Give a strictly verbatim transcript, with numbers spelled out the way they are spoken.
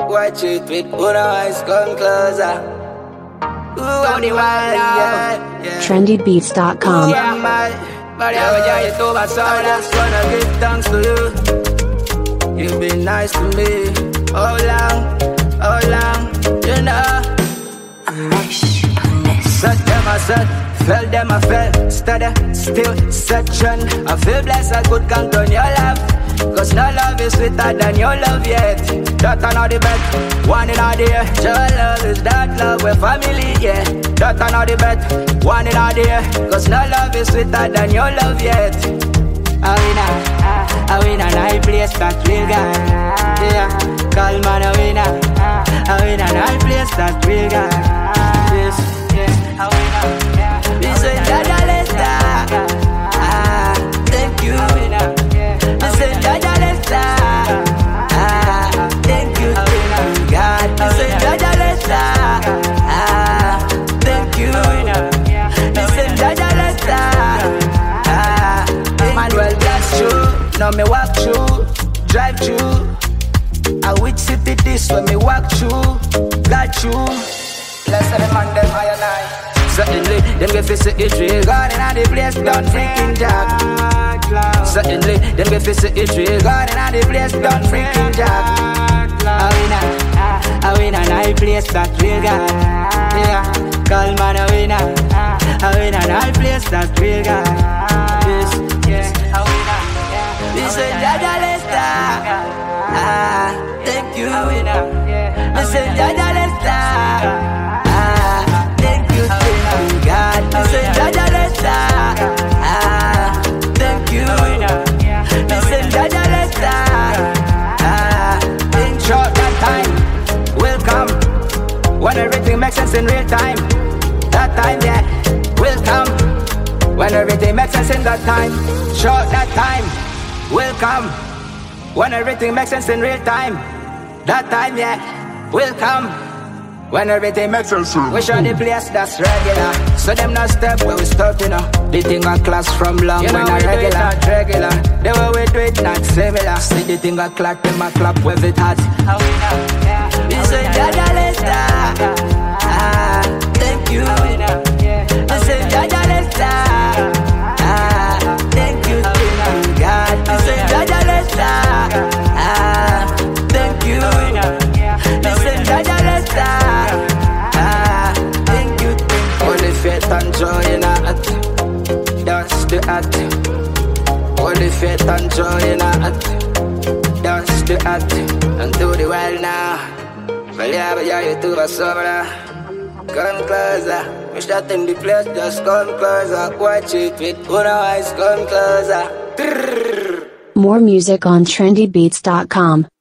Watch it with one eyes, come closer. Tony Wild, trendy beats dot com. Yeah, man. But I just wanna give thanks to you. You've been nice to me. How long, how long, you know. A mesh on this. Set them I said, fell them I fell. Steady, still, section. I feel blessed I could count on your love. Cause no love is sweeter than your love yet. That I know the bet, one in a day. Your love is that love, we're family, yeah. That I know the bet, one in a day. Cause no love is sweeter than your love yet. I win a, I win a night place that real guy. Yeah, call man a winner. I win a night place that real guy. Yes, yeah, I win a, yeah. We say Jaja Lester. Ah, thank you. We say Jaja Lester. Ah, thank you, thank you, God. We say Jaja Lester. Ah, thank you. We say Jaja Lester. Ah, Manuel bless you. Now me walk through, drive through. I which city this when me walk through, got you. Bless the man them high and high. Certainly, them get fi see it real. God inna the place done freaking jack. Certainly, them get fi see it real. God inna the place done freaking jack. I win a, I win a nice place that real God. Yeah, call man a winner. I win a nice place that real God. Yes, yes, I win a. We say Jaja Lester. Ah, thank you. We say Jaja Lester. Ah, thank you, thank you, God. We say Jaja Lester. Ah, thank you. We say Jaja Lester. Ah, in short that time will come when everything makes sense in real time. That time, yeah, will come when everything makes sense in that time. Short that time will come when everything makes sense in real time. That time, yeah, will come when everything makes sense. We show the place that's regular, so them not step where we stop, you know. The thing a class from long, you know, when we regular, do it not regular. The way we do it not similar. See the thing a clap, them a clap with it hot. We say Jaja Lester. Ah, thank you. We say Jaja Lester. Ah, thank you, thank you, God. We say Jaja Lester. Ah, thank you. We say Jaja Lester. Ah, thank you, thank you. Only faith and joy in our heart. That's the heart. Only faith and joy in our heart. That's the heart. And do the well now. Well, yeah, but yeah, you do a summer. Come closer. Wish that in the place, just come closer. Watch it with one eyes, come closer. More music on trendy beats dot com.